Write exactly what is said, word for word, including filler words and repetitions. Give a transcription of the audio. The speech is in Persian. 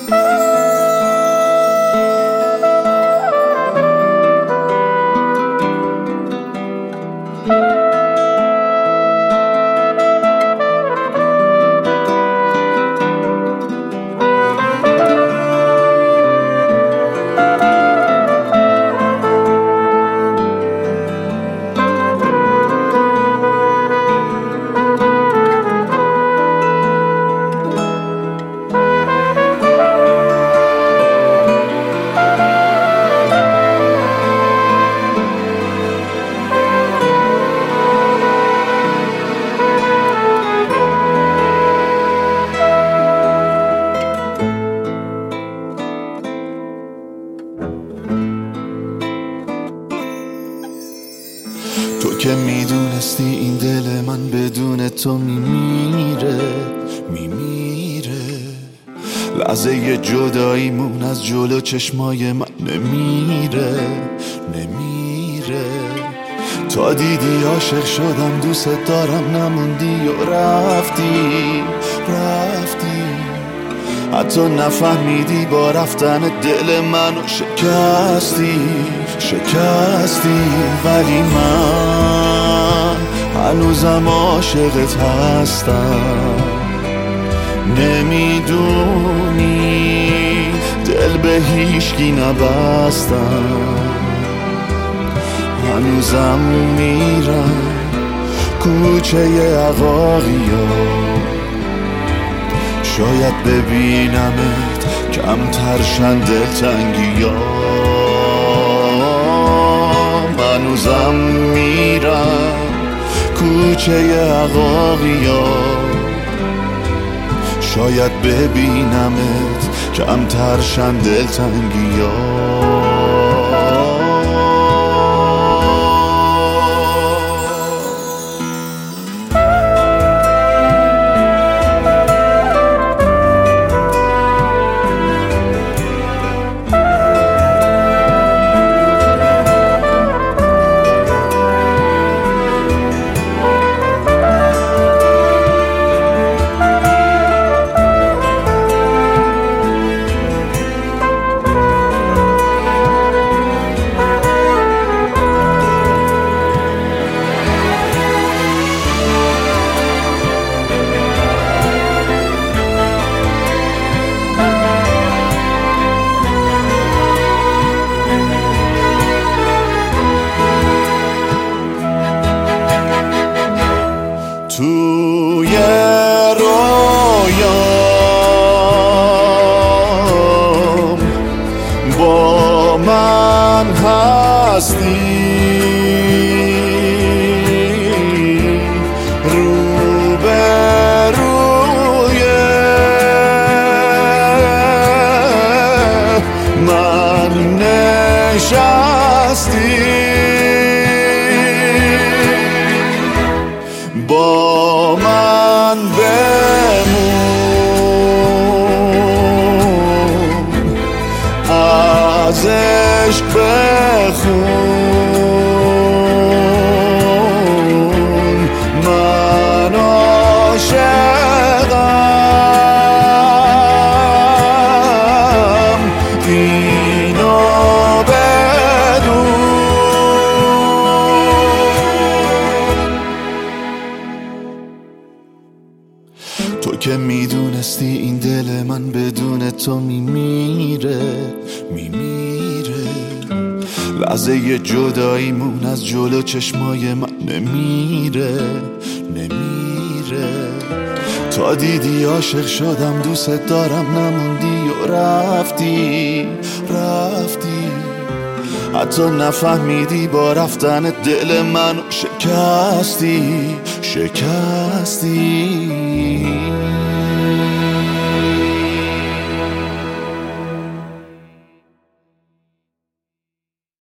تو که میدونستی این دل من بدون تو میمیره میمیره لحظه جداییمون از جلو چشمای من نمیره نمیره تا دیدی عاشق شدم دوست دارم نموندی و رفتی رفتی حتی نفهمیدی با رفتن دل منو شکستی شکستی ولی من هنوزم عاشقت هستم نمیدونی دل به هیچکی نبستم هنوزم میرم کوچه عقاقیا شاید ببینمت کمتر شن دلتنگیام هنوزم میرم کوچه عقاقیا شاید ببینمت کمتر شن دلتنگیام توی رویام با من هستی رو به روی من نشستی با من بمون از عشق بخون من عاشقم اینو بدون تو که میدونستی این دل من بدون تو میمیره میمیره لحظه جداییمون از جلو چشمای من نمیره نمیره تا دیدی عاشق شدم دوست دارم نموندی و رفتی رفتی حتی نفهمیدی با رفتن دل منو شکستی شکستی